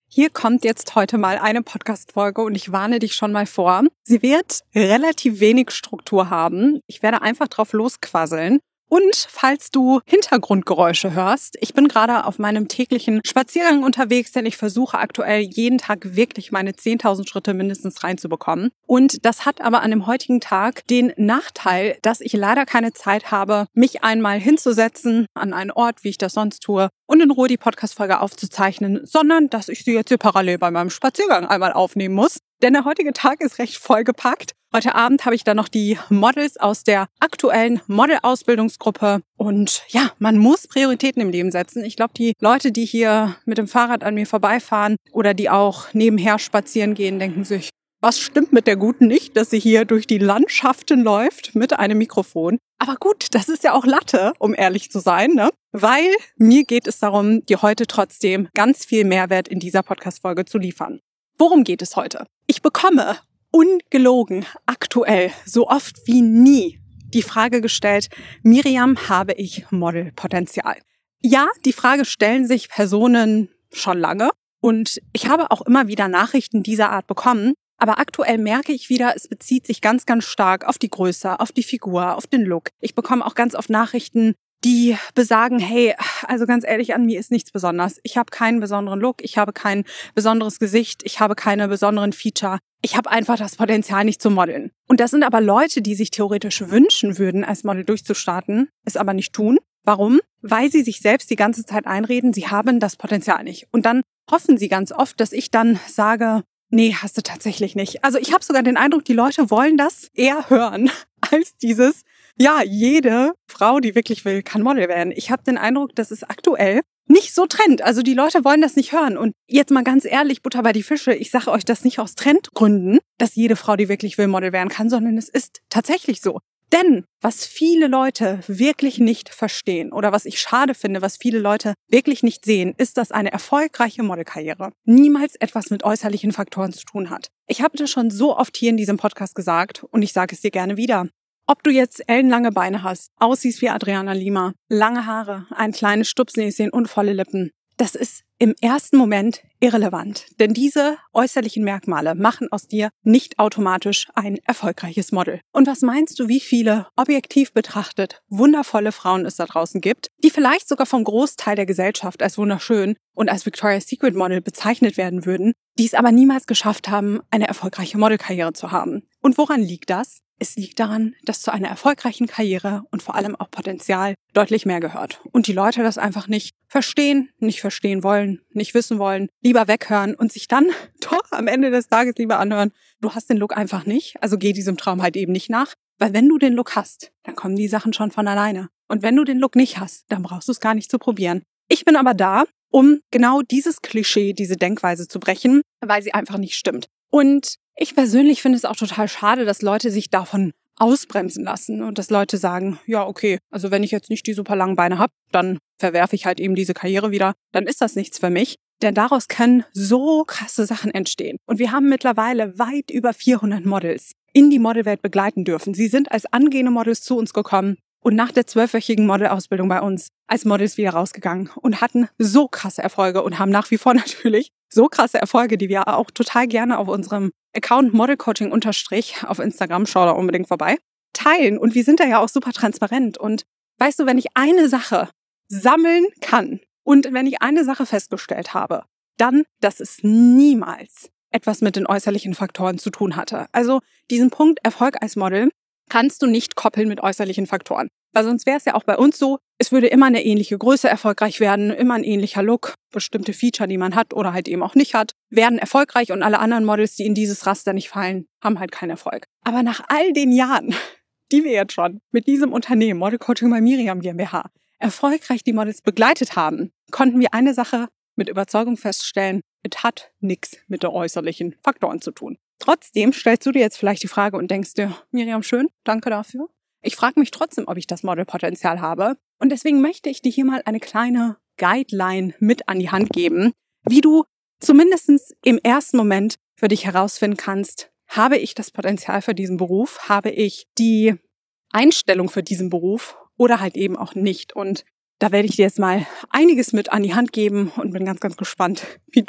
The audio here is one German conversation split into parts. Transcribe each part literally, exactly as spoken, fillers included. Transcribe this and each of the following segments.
Hier kommt jetzt heute mal eine Podcast-Folge und ich warne dich schon mal vor. Sie wird relativ wenig Struktur haben. Ich werde einfach drauf losquasseln. Und falls du Hintergrundgeräusche hörst, ich bin gerade auf meinem täglichen Spaziergang unterwegs, denn ich versuche aktuell jeden Tag wirklich meine zehntausend Schritte mindestens reinzubekommen. Und das hat aber an dem heutigen Tag den Nachteil, dass ich leider keine Zeit habe, mich einmal hinzusetzen an einen Ort, wie ich das sonst tue, und in Ruhe die Podcast-Folge aufzuzeichnen, sondern dass ich sie jetzt hier parallel bei meinem Spaziergang einmal aufnehmen muss. Denn der heutige Tag ist recht vollgepackt. Heute Abend habe ich dann noch die Models aus der aktuellen Model-Ausbildungsgruppe. Und ja, man muss Prioritäten im Leben setzen. Ich glaube, die Leute, die hier mit dem Fahrrad an mir vorbeifahren oder die auch nebenher spazieren gehen, denken sich, was stimmt mit der Guten nicht, dass sie hier durch die Landschaften läuft mit einem Mikrofon. Aber gut, das ist ja auch Latte, um ehrlich zu sein, ne? Weil mir geht es darum, dir heute trotzdem ganz viel Mehrwert in dieser Podcast-Folge zu liefern. Worum geht es heute? Ich bekomme ungelogen aktuell so oft wie nie die Frage gestellt, Miriam, habe ich Modelpotenzial? Ja, die Frage stellen sich Personen schon lange und ich habe auch immer wieder Nachrichten dieser Art bekommen, aber aktuell merke ich wieder, es bezieht sich ganz, ganz stark auf die Größe, auf die Figur, auf den Look. Ich bekomme auch ganz oft Nachrichten, die besagen, hey, also ganz ehrlich, an mir ist nichts besonders. Ich habe keinen besonderen Look, ich habe kein besonderes Gesicht, ich habe keine besonderen Feature. Ich habe einfach das Potenzial, nicht zu modeln. Und das sind aber Leute, die sich theoretisch wünschen würden, als Model durchzustarten, es aber nicht tun. Warum? Weil sie sich selbst die ganze Zeit einreden, sie haben das Potenzial nicht. Und dann hoffen sie ganz oft, dass ich dann sage, nee, hast du tatsächlich nicht. Also ich habe sogar den Eindruck, die Leute wollen das eher hören als dieses, ja, jede Frau, die wirklich will, kann Model werden. Ich habe den Eindruck, das ist aktuell nicht so Trend. Also die Leute wollen das nicht hören. Und jetzt mal ganz ehrlich, Butter bei die Fische, ich sage euch das nicht aus Trendgründen, dass jede Frau, die wirklich will, Model werden kann, sondern es ist tatsächlich so. Denn was viele Leute wirklich nicht verstehen oder was ich schade finde, was viele Leute wirklich nicht sehen, ist, dass eine erfolgreiche Modelkarriere niemals etwas mit äußerlichen Faktoren zu tun hat. Ich habe das schon so oft hier in diesem Podcast gesagt und ich sage es dir gerne wieder. Ob du jetzt ellenlange Beine hast, aussiehst wie Adriana Lima, lange Haare, ein kleines Stupsnäschen und volle Lippen, das ist im ersten Moment irrelevant. Denn diese äußerlichen Merkmale machen aus dir nicht automatisch ein erfolgreiches Model. Und was meinst du, wie viele objektiv betrachtet wundervolle Frauen es da draußen gibt, die vielleicht sogar vom Großteil der Gesellschaft als wunderschön und als Victoria's Secret Model bezeichnet werden würden, die es aber niemals geschafft haben, eine erfolgreiche Modelkarriere zu haben? Und woran liegt das? Es liegt daran, dass zu einer erfolgreichen Karriere und vor allem auch Potenzial deutlich mehr gehört. Und die Leute das einfach nicht verstehen, nicht verstehen wollen, nicht wissen wollen, lieber weghören und sich dann doch am Ende des Tages lieber anhören, du hast den Look einfach nicht, also geh diesem Traum halt eben nicht nach. Weil wenn du den Look hast, dann kommen die Sachen schon von alleine. Und wenn du den Look nicht hast, dann brauchst du es gar nicht zu probieren. Ich bin aber da, um genau dieses Klischee, diese Denkweise zu brechen, weil sie einfach nicht stimmt. Und ich persönlich finde es auch total schade, dass Leute sich davon ausbremsen lassen und dass Leute sagen, ja okay, also wenn ich jetzt nicht die super langen Beine habe, dann verwerfe ich halt eben diese Karriere wieder, dann ist das nichts für mich. Denn daraus können so krasse Sachen entstehen. Und wir haben mittlerweile weit über vierhundert Models in die Modelwelt begleiten dürfen. Sie sind als angehende Models zu uns gekommen und nach der zwölfwöchigen Modelausbildung bei uns als Models wieder rausgegangen und hatten so krasse Erfolge und haben nach wie vor natürlich so krasse Erfolge, die wir auch total gerne auf unserem Account Modelcoaching unterstrich auf Instagram, schau da unbedingt vorbei, teilen. Und wir sind da ja auch super transparent. Und weißt du, wenn ich eine Sache sammeln kann und wenn ich eine Sache festgestellt habe, dann, dass es niemals etwas mit den äußerlichen Faktoren zu tun hatte. Also diesen Punkt Erfolg als Model kannst du nicht koppeln mit äußerlichen Faktoren. Weil sonst wäre es ja auch bei uns so, es würde immer eine ähnliche Größe erfolgreich werden, immer ein ähnlicher Look, bestimmte Feature, die man hat oder halt eben auch nicht hat, werden erfolgreich und alle anderen Models, die in dieses Raster nicht fallen, haben halt keinen Erfolg. Aber nach all den Jahren, die wir jetzt schon mit diesem Unternehmen Model Coaching bei Miriam GmbH erfolgreich die Models begleitet haben, konnten wir eine Sache mit Überzeugung feststellen, es hat nichts mit den äußerlichen Faktoren zu tun. Trotzdem stellst du dir jetzt vielleicht die Frage und denkst dir, Miriam, schön, danke dafür. Ich frage mich trotzdem, ob ich das Modelpotenzial habe. Und deswegen möchte ich dir hier mal eine kleine Guideline mit an die Hand geben, wie du zumindest im ersten Moment für dich herausfinden kannst, habe ich das Potenzial für diesen Beruf? Habe ich die Einstellung für diesen Beruf oder halt eben auch nicht? Und da werde ich dir jetzt mal einiges mit an die Hand geben und bin ganz, ganz gespannt, wie du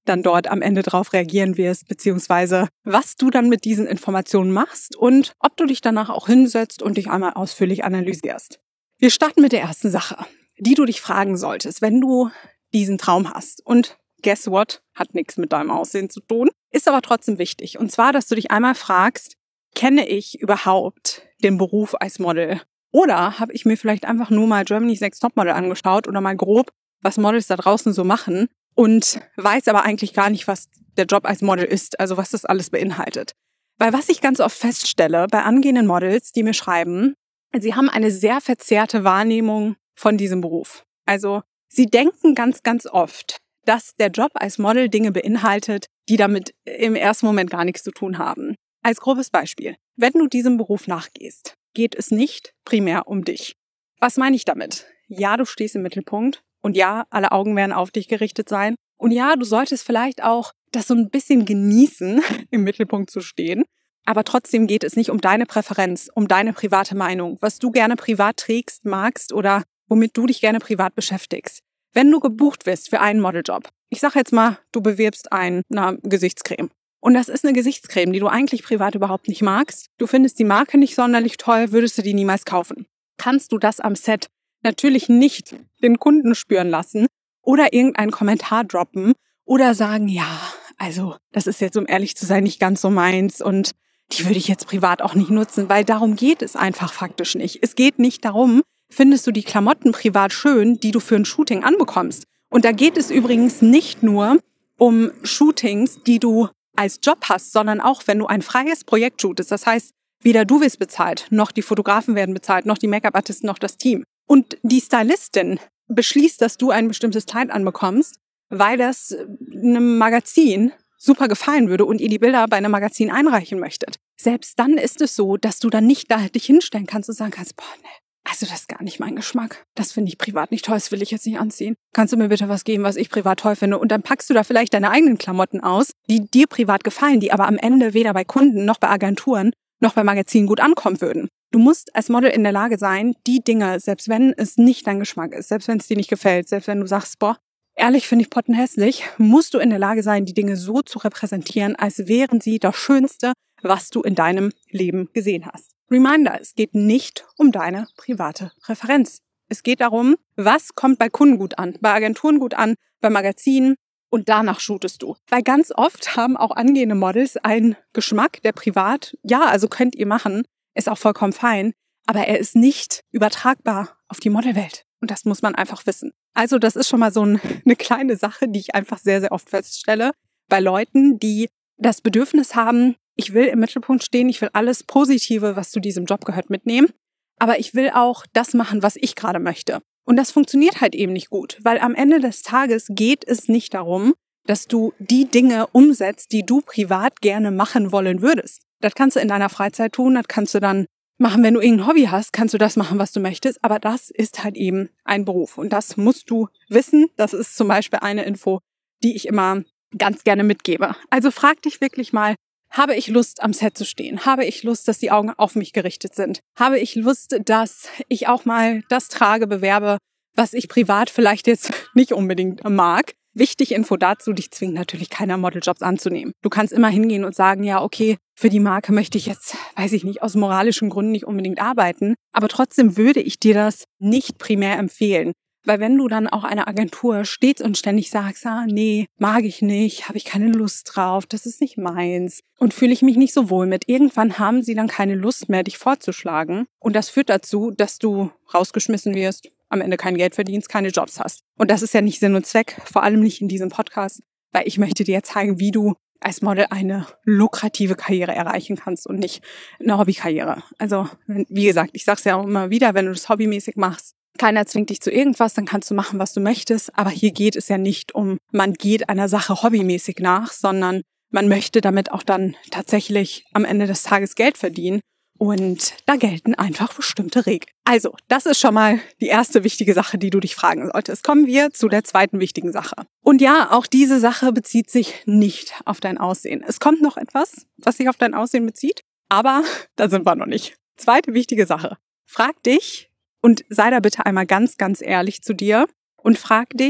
dann dort am Ende drauf reagieren wirst, beziehungsweise was du dann mit diesen Informationen machst und ob du dich danach auch hinsetzt und dich einmal ausführlich analysierst. Wir starten mit der ersten Sache, die du dich fragen solltest, wenn du diesen Traum hast. Und guess what? Hat nichts mit deinem Aussehen zu tun, ist aber trotzdem wichtig. Und zwar, dass du dich einmal fragst, kenne ich überhaupt den Beruf als Model? Oder habe ich mir vielleicht einfach nur mal Germany's Next Topmodel angeschaut oder mal grob, was Models da draußen so machen und weiß aber eigentlich gar nicht, was der Job als Model ist, also was das alles beinhaltet. Weil was ich ganz oft feststelle bei angehenden Models, die mir schreiben, sie haben eine sehr verzerrte Wahrnehmung von diesem Beruf. Also sie denken ganz, ganz oft, dass der Job als Model Dinge beinhaltet, die damit im ersten Moment gar nichts zu tun haben. Als grobes Beispiel, wenn du diesem Beruf nachgehst, geht es nicht primär um dich. Was meine ich damit? Ja, du stehst im Mittelpunkt und ja, alle Augen werden auf dich gerichtet sein. Und ja, du solltest vielleicht auch das so ein bisschen genießen, im Mittelpunkt zu stehen. Aber trotzdem geht es nicht um deine Präferenz, um deine private Meinung, was du gerne privat trägst, magst oder womit du dich gerne privat beschäftigst. Wenn du gebucht wirst für einen Modeljob, ich sage jetzt mal, du bewirbst eine Gesichtscreme. Und das ist eine Gesichtscreme, die du eigentlich privat überhaupt nicht magst. Du findest die Marke nicht sonderlich toll, würdest du die niemals kaufen. Kannst du das am Set natürlich nicht den Kunden spüren lassen oder irgendeinen Kommentar droppen oder sagen, ja, also das ist jetzt, um ehrlich zu sein, nicht ganz so meins und die würde ich jetzt privat auch nicht nutzen, weil darum geht es einfach faktisch nicht. Es geht nicht darum, findest du die Klamotten privat schön, die du für ein Shooting anbekommst. Und da geht es übrigens nicht nur um Shootings, die du als Job hast, sondern auch, wenn du ein freies Projekt shootest. Das heißt, weder du wirst bezahlt, noch die Fotografen werden bezahlt, noch die Make-up-Artisten, noch das Team. Und die Stylistin beschließt, dass du ein bestimmtes Kleid anbekommst, weil das einem Magazin super gefallen würde und ihr die Bilder bei einem Magazin einreichen möchtet. Selbst dann ist es so, dass du dann nicht da dich hinstellen kannst und sagen kannst, boah, ne, also das ist gar nicht mein Geschmack. Das finde ich privat nicht toll, das will ich jetzt nicht anziehen. Kannst du mir bitte was geben, was ich privat toll finde? Und dann packst du da vielleicht deine eigenen Klamotten aus, die dir privat gefallen, die aber am Ende weder bei Kunden noch bei Agenturen noch bei Magazinen gut ankommen würden. Du musst als Model in der Lage sein, die Dinge, selbst wenn es nicht dein Geschmack ist, selbst wenn es dir nicht gefällt, selbst wenn du sagst, boah, ehrlich finde ich pottenhässlich, musst du in der Lage sein, die Dinge so zu repräsentieren, als wären sie das Schönste, was du in deinem Leben gesehen hast. Reminder, es geht nicht um deine private Präferenz. Es geht darum, was kommt bei Kunden gut an, bei Agenturen gut an, bei Magazinen und danach shootest du. Weil ganz oft haben auch angehende Models einen Geschmack, der privat, ja, also könnt ihr machen, ist auch vollkommen fein, aber er ist nicht übertragbar auf die Modelwelt. Und das muss man einfach wissen. Also das ist schon mal so ein, eine kleine Sache, die ich einfach sehr, sehr oft feststelle bei Leuten, die das Bedürfnis haben, ich will im Mittelpunkt stehen, ich will alles Positive, was zu diesem Job gehört, mitnehmen, aber ich will auch das machen, was ich gerade möchte. Und das funktioniert halt eben nicht gut, weil am Ende des Tages geht es nicht darum, dass du die Dinge umsetzt, die du privat gerne machen wollen würdest. Das kannst du in deiner Freizeit tun, das kannst du dann machen, wenn du irgendein Hobby hast, kannst du das machen, was du möchtest, aber das ist halt eben ein Beruf und das musst du wissen. Das ist zum Beispiel eine Info, die ich immer ganz gerne mitgebe. Also frag dich wirklich mal, habe ich Lust, am Set zu stehen? Habe ich Lust, dass die Augen auf mich gerichtet sind? Habe ich Lust, dass ich auch mal das trage, bewerbe, was ich privat vielleicht jetzt nicht unbedingt mag? Wichtig Info dazu, dich zwingt natürlich keiner, Modeljobs anzunehmen. Du kannst immer hingehen und sagen, ja, okay, für die Marke möchte ich jetzt, weiß ich nicht, aus moralischen Gründen nicht unbedingt arbeiten. Aber trotzdem würde ich dir das nicht primär empfehlen. Weil wenn du dann auch einer Agentur stets und ständig sagst, ah, nee, mag ich nicht, habe ich keine Lust drauf, das ist nicht meins und fühle ich mich nicht so wohl mit, irgendwann haben sie dann keine Lust mehr, dich vorzuschlagen. Und das führt dazu, dass du rausgeschmissen wirst, am Ende kein Geld verdienst, keine Jobs hast. Und das ist ja nicht Sinn und Zweck, vor allem nicht in diesem Podcast, weil ich möchte dir zeigen, wie du als Model eine lukrative Karriere erreichen kannst und nicht eine Hobbykarriere. Also, wie gesagt, ich sage es ja auch immer wieder, wenn du das hobbymäßig machst, keiner zwingt dich zu irgendwas, dann kannst du machen, was du möchtest. Aber hier geht es ja nicht um, man geht einer Sache hobbymäßig nach, sondern man möchte damit auch dann tatsächlich am Ende des Tages Geld verdienen. Und da gelten einfach bestimmte Regeln. Also, das ist schon mal die erste wichtige Sache, die du dich fragen solltest. Kommen wir zu der zweiten wichtigen Sache. Und ja, auch diese Sache bezieht sich nicht auf dein Aussehen. Es kommt noch etwas, was sich auf dein Aussehen bezieht, aber da sind wir noch nicht. Zweite wichtige Sache. Frag dich, und sei da bitte einmal ganz, ganz ehrlich zu dir und frag dich,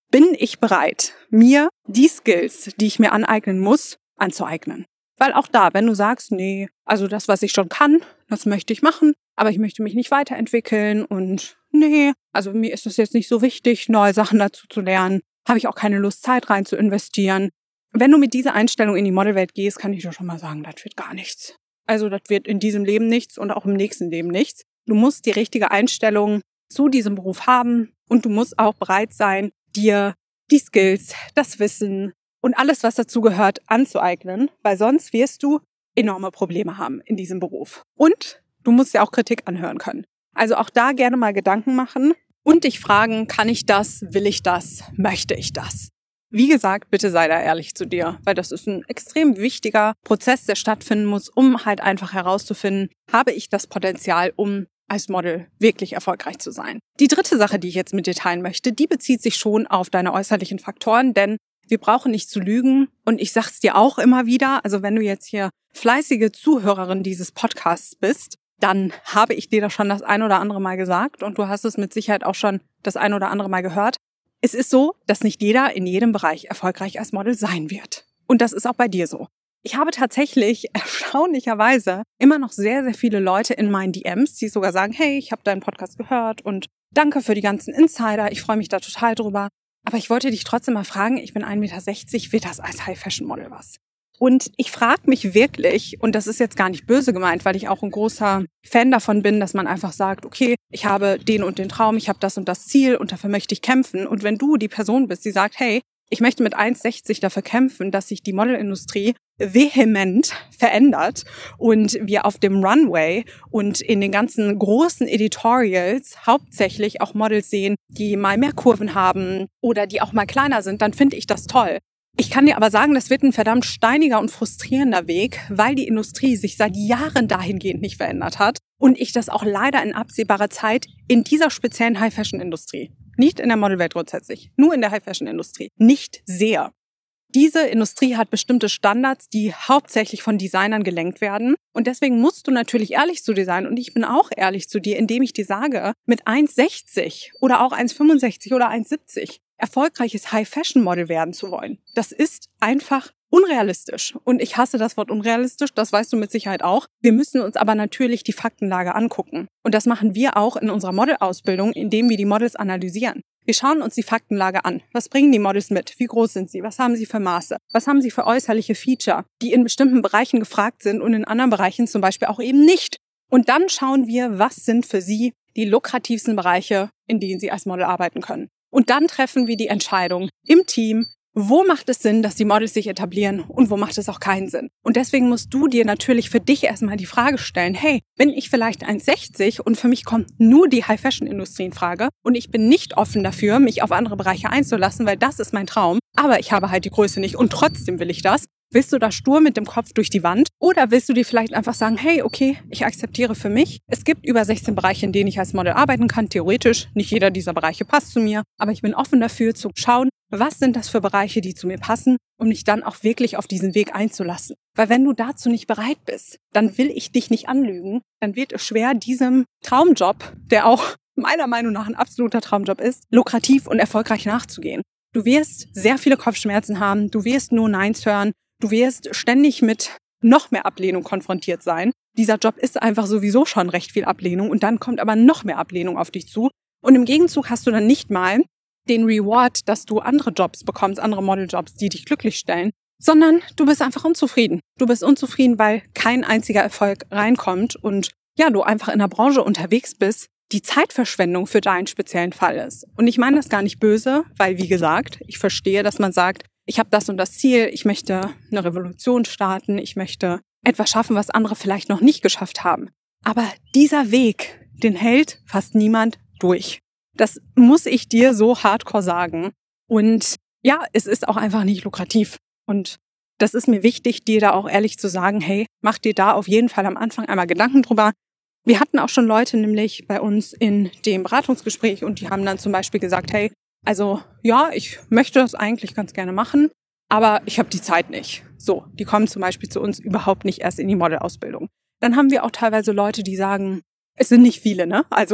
bin ich bereit, mir die Skills, die ich mir aneignen muss, anzueignen. Weil auch da, wenn du sagst, nee, also das, was ich schon kann, das möchte ich machen, aber ich möchte mich nicht weiterentwickeln und nee, also mir ist es jetzt nicht so wichtig, neue Sachen dazu zu lernen, habe ich auch keine Lust, Zeit rein zu investieren. Wenn du mit dieser Einstellung in die Modelwelt gehst, kann ich dir schon mal sagen, das wird gar nichts. Also das wird in diesem Leben nichts und auch im nächsten Leben nichts. Du musst die richtige Einstellung zu diesem Beruf haben und du musst auch bereit sein, dir die Skills, das Wissen und alles, was dazu gehört, anzueignen, weil sonst wirst du enorme Probleme haben in diesem Beruf. Und du musst ja auch Kritik anhören können. Also auch da gerne mal Gedanken machen und dich fragen, kann ich das, will ich das, möchte ich das? Wie gesagt, bitte sei da ehrlich zu dir, weil das ist ein extrem wichtiger Prozess, der stattfinden muss, um halt einfach herauszufinden, habe ich das Potenzial, um als Model wirklich erfolgreich zu sein. Die dritte Sache, die ich jetzt mit dir teilen möchte, die bezieht sich schon auf deine äußerlichen Faktoren, denn wir brauchen nicht zu lügen und ich sag's dir auch immer wieder, also wenn du jetzt hier fleißige Zuhörerin dieses Podcasts bist, dann habe ich dir das schon das ein oder andere Mal gesagt und du hast es mit Sicherheit auch schon das ein oder andere Mal gehört. Es ist so, dass nicht jeder in jedem Bereich erfolgreich als Model sein wird. Und das ist auch bei dir so. Ich habe tatsächlich erstaunlicherweise immer noch sehr, sehr viele Leute in meinen D Ms, die sogar sagen, hey, ich habe deinen Podcast gehört und danke für die ganzen Insider, ich freue mich da total drüber. Aber ich wollte dich trotzdem mal fragen, ich bin ein Meter sechzig, wird das als High-Fashion-Model was? Und ich frage mich wirklich, und das ist jetzt gar nicht böse gemeint, weil ich auch ein großer Fan davon bin, dass man einfach sagt, okay, ich habe den und den Traum, ich habe das und das Ziel und dafür möchte ich kämpfen. Und wenn du die Person bist, die sagt, hey, ich möchte mit eins sechzig dafür kämpfen, dass sich die Modelindustrie vehement verändert und wir auf dem Runway und in den ganzen großen Editorials hauptsächlich auch Models sehen, die mal mehr Kurven haben oder die auch mal kleiner sind, dann finde ich das toll. Ich kann dir aber sagen, das wird ein verdammt steiniger und frustrierender Weg, weil die Industrie sich seit Jahren dahingehend nicht verändert hat und ich das auch leider in absehbarer Zeit in dieser speziellen High-Fashion-Industrie, nicht in der Modelwelt grundsätzlich, nur in der High-Fashion-Industrie, nicht sehe. Diese Industrie hat bestimmte Standards, die hauptsächlich von Designern gelenkt werden. Und deswegen musst du natürlich ehrlich zu dir sein. Und ich bin auch ehrlich zu dir, indem ich dir sage, mit eins sechzig oder auch eins fünfundsechzig oder eins siebzig erfolgreiches High-Fashion-Model werden zu wollen. Das ist einfach unrealistisch. Und ich hasse das Wort unrealistisch, das weißt du mit Sicherheit auch. Wir müssen uns aber natürlich die Faktenlage angucken. Und das machen wir auch in unserer Modelausbildung, indem wir die Models analysieren. Wir schauen uns die Faktenlage an. Was bringen die Models mit? Wie groß sind sie? Was haben sie für Maße? Was haben sie für äußerliche Feature, die in bestimmten Bereichen gefragt sind und in anderen Bereichen zum Beispiel auch eben nicht? Und dann schauen wir, was sind für sie die lukrativsten Bereiche, in denen sie als Model arbeiten können. Und dann treffen wir die Entscheidung im Team, wo macht es Sinn, dass die Models sich etablieren und wo macht es auch keinen Sinn. Und deswegen musst du dir natürlich für dich erstmal die Frage stellen, hey, bin ich vielleicht eins sechzig und für mich kommt nur die High-Fashion-Industrie in Frage und ich bin nicht offen dafür, mich auf andere Bereiche einzulassen, weil das ist mein Traum, aber ich habe halt die Größe nicht und trotzdem will ich das. Willst du da stur mit dem Kopf durch die Wand oder willst du dir vielleicht einfach sagen, hey, okay, ich akzeptiere für mich. Es gibt über sechzehn Bereiche, in denen ich als Model arbeiten kann, theoretisch. Nicht jeder dieser Bereiche passt zu mir, aber ich bin offen dafür zu schauen, was sind das für Bereiche, die zu mir passen, um mich dann auch wirklich auf diesen Weg einzulassen. Weil wenn du dazu nicht bereit bist, dann will ich dich nicht anlügen, dann wird es schwer, diesem Traumjob, der auch meiner Meinung nach ein absoluter Traumjob ist, lukrativ und erfolgreich nachzugehen. Du wirst sehr viele Kopfschmerzen haben, du wirst nur Neins hören, du wirst ständig mit noch mehr Ablehnung konfrontiert sein. Dieser Job ist einfach sowieso schon recht viel Ablehnung und dann kommt aber noch mehr Ablehnung auf dich zu. Und im Gegenzug hast du dann nicht mal den Reward, dass du andere Jobs bekommst, andere Modeljobs, die dich glücklich stellen, sondern du bist einfach unzufrieden. Du bist unzufrieden, weil kein einziger Erfolg reinkommt und ja, du einfach in der Branche unterwegs bist, die Zeitverschwendung für deinen speziellen Fall ist. Und ich meine das gar nicht böse, weil wie gesagt, ich verstehe, dass man sagt, ich habe das und das Ziel, ich möchte eine Revolution starten, ich möchte etwas schaffen, was andere vielleicht noch nicht geschafft haben. Aber dieser Weg, den hält fast niemand durch. Das muss ich dir so hardcore sagen. Und ja, es ist auch einfach nicht lukrativ. Und das ist mir wichtig, dir da auch ehrlich zu sagen, hey, mach dir da auf jeden Fall am Anfang einmal Gedanken drüber. Wir hatten auch schon Leute nämlich bei uns in dem Beratungsgespräch und die haben dann zum Beispiel gesagt, hey, also ja, ich möchte das eigentlich ganz gerne machen, aber ich habe die Zeit nicht. So, die kommen zum Beispiel zu uns überhaupt nicht erst in die Modelausbildung. Dann haben wir auch teilweise Leute, die sagen, es sind nicht viele, ne? Also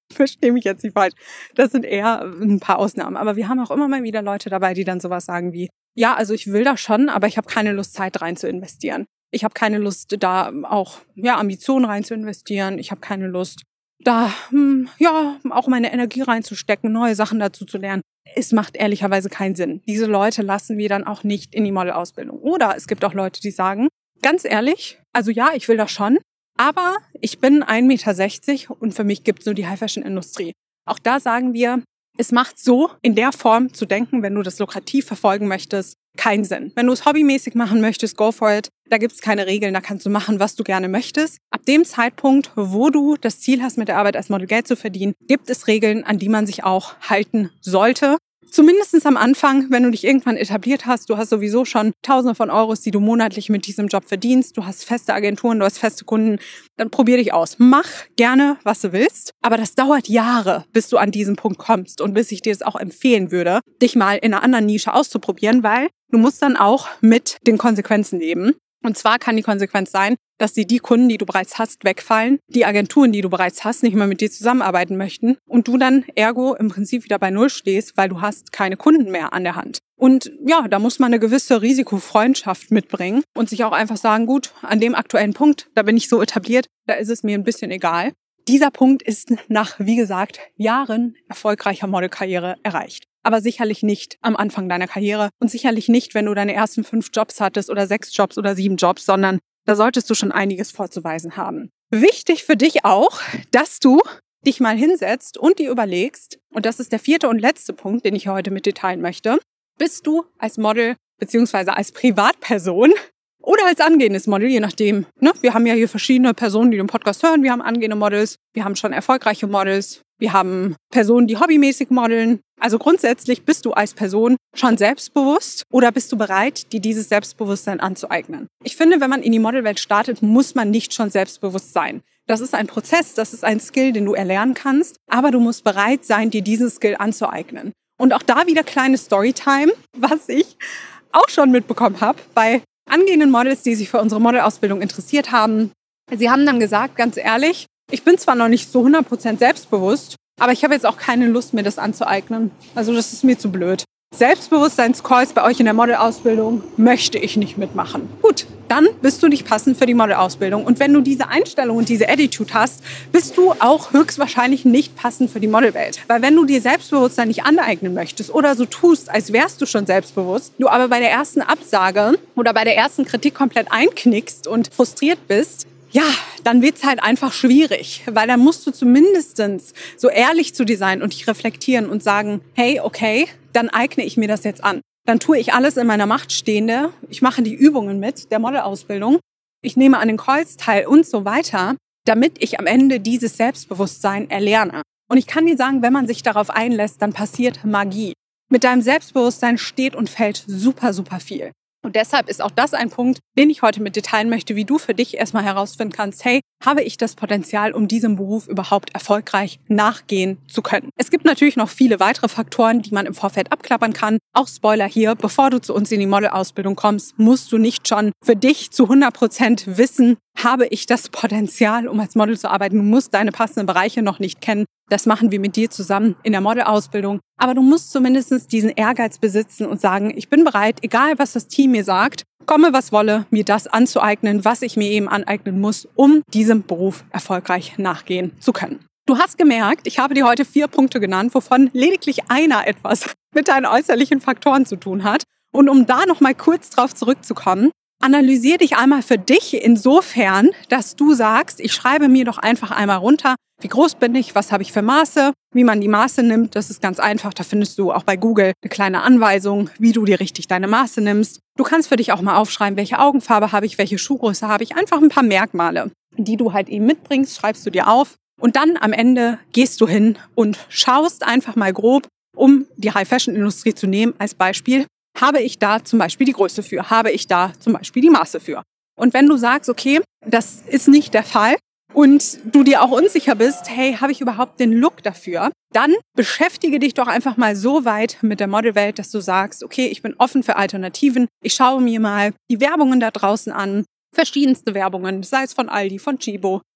verstehe mich jetzt nicht falsch. Das sind eher ein paar Ausnahmen. Aber wir haben auch immer mal wieder Leute dabei, die dann sowas sagen wie, ja, also ich will das schon, aber ich habe keine Lust, Zeit rein zu investieren. Ich habe keine Lust, da auch ja, Ambitionen rein zu investieren. Ich habe keine Lust, da hm, ja auch meine Energie reinzustecken, neue Sachen dazu zu lernen. Es macht ehrlicherweise keinen Sinn. Diese Leute lassen wir dann auch nicht in die Modelausbildung. Oder es gibt auch Leute, die sagen, ganz ehrlich, also ja, ich will das schon, aber ich bin ein Meter sechzig und für mich gibt es nur die High-Fashion-Industrie. Auch da sagen wir, es macht so in der Form zu denken, wenn du das lukrativ verfolgen möchtest, keinen Sinn. Wenn du es hobbymäßig machen möchtest, go for it. Da gibt es keine Regeln, da kannst du machen, was du gerne möchtest. Ab dem Zeitpunkt, wo du das Ziel hast, mit der Arbeit als Model Geld zu verdienen, gibt es Regeln, an die man sich auch halten sollte. Zumindest am Anfang, wenn du dich irgendwann etabliert hast, du hast sowieso schon Tausende von Euros, die du monatlich mit diesem Job verdienst, du hast feste Agenturen, du hast feste Kunden, dann probier dich aus. Mach gerne, was du willst, aber das dauert Jahre, bis du an diesen Punkt kommst und bis ich dir das auch empfehlen würde, dich mal in einer anderen Nische auszuprobieren, weil du musst dann auch mit den Konsequenzen leben. Und zwar kann die Konsequenz sein, dass dir die Kunden, die du bereits hast, wegfallen, die Agenturen, die du bereits hast, nicht mehr mit dir zusammenarbeiten möchten und du dann ergo im Prinzip wieder bei Null stehst, weil du hast keine Kunden mehr an der Hand. Und ja, da muss man eine gewisse Risikofreundschaft mitbringen und sich auch einfach sagen, gut, an dem aktuellen Punkt, da bin ich so etabliert, da ist es mir ein bisschen egal. Dieser Punkt ist nach, wie gesagt, Jahren erfolgreicher Modelkarriere erreicht. Aber sicherlich nicht am Anfang deiner Karriere und sicherlich nicht, wenn du deine ersten fünf Jobs hattest oder sechs Jobs oder sieben Jobs, sondern da solltest du schon einiges vorzuweisen haben. Wichtig für dich auch, dass du dich mal hinsetzt und dir überlegst, und das ist der vierte und letzte Punkt, den ich heute mit dir teilen möchte, bist du als Model beziehungsweise als Privatperson oder als angehendes Model, je nachdem. Ne? Wir haben ja hier verschiedene Personen, die den Podcast hören. Wir haben angehende Models, wir haben schon erfolgreiche Models, wir haben Personen, die hobbymäßig modeln. Also grundsätzlich bist du als Person schon selbstbewusst oder bist du bereit, dir dieses Selbstbewusstsein anzueignen? Ich finde, wenn man in die Modelwelt startet, muss man nicht schon selbstbewusst sein. Das ist ein Prozess, das ist ein Skill, den du erlernen kannst, aber du musst bereit sein, dir diesen Skill anzueignen. Und auch da wieder kleine Storytime, was ich auch schon mitbekommen habe bei angehenden Models, die sich für unsere Modelausbildung interessiert haben. Sie haben dann gesagt, ganz ehrlich, ich bin zwar noch nicht so hundert Prozent selbstbewusst, aber ich habe jetzt auch keine Lust, mir das anzueignen. Also das ist mir zu blöd. Selbstbewusstseinscalls bei euch in der Modelausbildung möchte ich nicht mitmachen. Gut, dann bist du nicht passend für die Modelausbildung. Und wenn du diese Einstellung und diese Attitude hast, bist du auch höchstwahrscheinlich nicht passend für die Modelwelt. Weil wenn du dir Selbstbewusstsein nicht aneignen möchtest oder so tust, als wärst du schon selbstbewusst, du aber bei der ersten Absage oder bei der ersten Kritik komplett einknickst und frustriert bist, ja, dann wird's halt einfach schwierig, weil dann musst du zumindestens so ehrlich zu dir sein und dich reflektieren und sagen, hey, okay, dann eigne ich mir das jetzt an. Dann tue ich alles in meiner Macht Stehende, ich mache die Übungen mit der Modelausbildung, ich nehme an den Calls teil und so weiter, damit ich am Ende dieses Selbstbewusstsein erlerne. Und ich kann dir sagen, wenn man sich darauf einlässt, dann passiert Magie. Mit deinem Selbstbewusstsein steht und fällt super, super viel. Und deshalb ist auch das ein Punkt, den ich heute mit dir teilen möchte, wie du für dich erstmal herausfinden kannst, hey, habe ich das Potenzial, um diesem Beruf überhaupt erfolgreich nachgehen zu können? Es gibt natürlich noch viele weitere Faktoren, die man im Vorfeld abklappern kann. Auch Spoiler hier, bevor du zu uns in die Modelausbildung kommst, musst du nicht schon für dich zu hundert Prozent wissen, habe ich das Potenzial, um als Model zu arbeiten. Du musst deine passenden Bereiche noch nicht kennen. Das machen wir mit dir zusammen in der Modelausbildung. Aber du musst zumindest diesen Ehrgeiz besitzen und sagen, ich bin bereit, egal was das Team mir sagt, komme was wolle, mir das anzueignen, was ich mir eben aneignen muss, um diesem Beruf erfolgreich nachgehen zu können. Du hast gemerkt, ich habe dir heute vier Punkte genannt, wovon lediglich einer etwas mit deinen äußerlichen Faktoren zu tun hat. Und um da nochmal kurz drauf zurückzukommen, analysier dich einmal für dich insofern, dass du sagst, ich schreibe mir doch einfach einmal runter, wie groß bin ich, was habe ich für Maße, wie man die Maße nimmt. Das ist ganz einfach, da findest du auch bei Google eine kleine Anweisung, wie du dir richtig deine Maße nimmst. Du kannst für dich auch mal aufschreiben, welche Augenfarbe habe ich, welche Schuhgröße habe ich, einfach ein paar Merkmale, die du halt eben mitbringst, schreibst du dir auf. Und dann am Ende gehst du hin und schaust einfach mal grob, um die High-Fashion-Industrie zu nehmen als Beispiel, habe ich da zum Beispiel die Größe für, habe ich da zum Beispiel die Maße für. Und wenn du sagst, okay, das ist nicht der Fall und du dir auch unsicher bist, hey, habe ich überhaupt den Look dafür, dann beschäftige dich doch einfach mal so weit mit der Modelwelt, dass du sagst, okay, ich bin offen für Alternativen, ich schaue mir mal die Werbungen da draußen an, verschiedenste Werbungen, sei es von Aldi, von Chibo,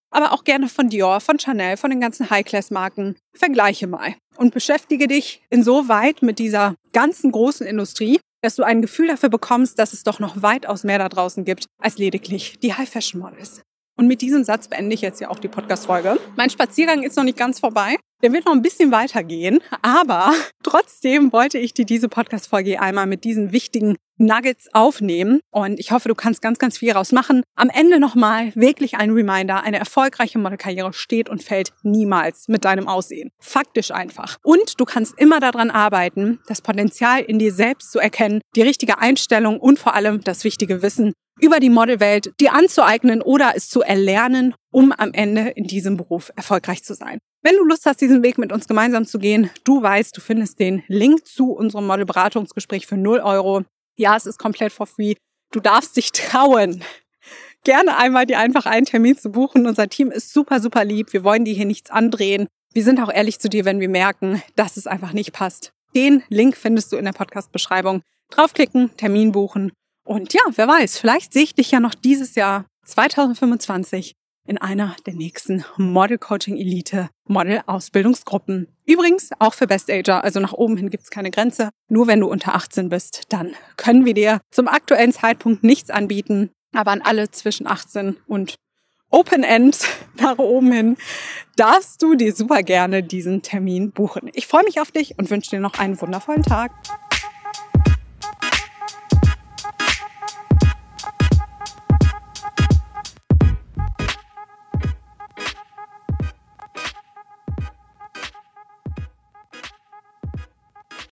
aber auch gerne von Dior, von Chanel, von den ganzen High-Class-Marken. Vergleiche mal und beschäftige dich insoweit mit dieser ganzen großen Industrie, dass du ein Gefühl dafür bekommst, dass es doch noch weitaus mehr da draußen gibt als lediglich die High-Fashion-Models. Und mit diesem Satz beende ich jetzt ja auch die Podcast-Folge. Mein Spaziergang ist noch nicht ganz vorbei. Der wird noch ein bisschen weitergehen, aber trotzdem wollte ich dir diese Podcast-Folge einmal mit diesen wichtigen Nuggets aufnehmen und ich hoffe, du kannst ganz, ganz viel rausmachen. Am Ende nochmal wirklich ein Reminder, eine erfolgreiche Modelkarriere steht und fällt niemals mit deinem Aussehen. Faktisch einfach. Und du kannst immer daran arbeiten, das Potenzial in dir selbst zu erkennen, die richtige Einstellung und vor allem das wichtige Wissen über die Modelwelt dir anzueignen oder es zu erlernen, um am Ende in diesem Beruf erfolgreich zu sein. Wenn du Lust hast, diesen Weg mit uns gemeinsam zu gehen, du weißt, du findest den Link zu unserem Modelberatungsgespräch für null Euro. Ja, es ist komplett for free. Du darfst dich trauen, gerne einmal dir einfach einen Termin zu buchen. Unser Team ist super, super lieb. Wir wollen dir hier nichts andrehen. Wir sind auch ehrlich zu dir, wenn wir merken, dass es einfach nicht passt. Den Link findest du in der Podcast-Beschreibung. Draufklicken, Termin buchen. Und ja, wer weiß, vielleicht sehe ich dich ja noch dieses Jahr zwanzig fünfundzwanzig in einer der nächsten Model Coaching Elite Model Ausbildungsgruppen. Übrigens auch für Best Ager, also nach oben hin gibt es keine Grenze. Nur wenn du unter achtzehn bist, dann können wir dir zum aktuellen Zeitpunkt nichts anbieten. Aber an alle zwischen achtzehn und Open End nach oben hin darfst du dir super gerne diesen Termin buchen. Ich freue mich auf dich und wünsche dir noch einen wundervollen Tag.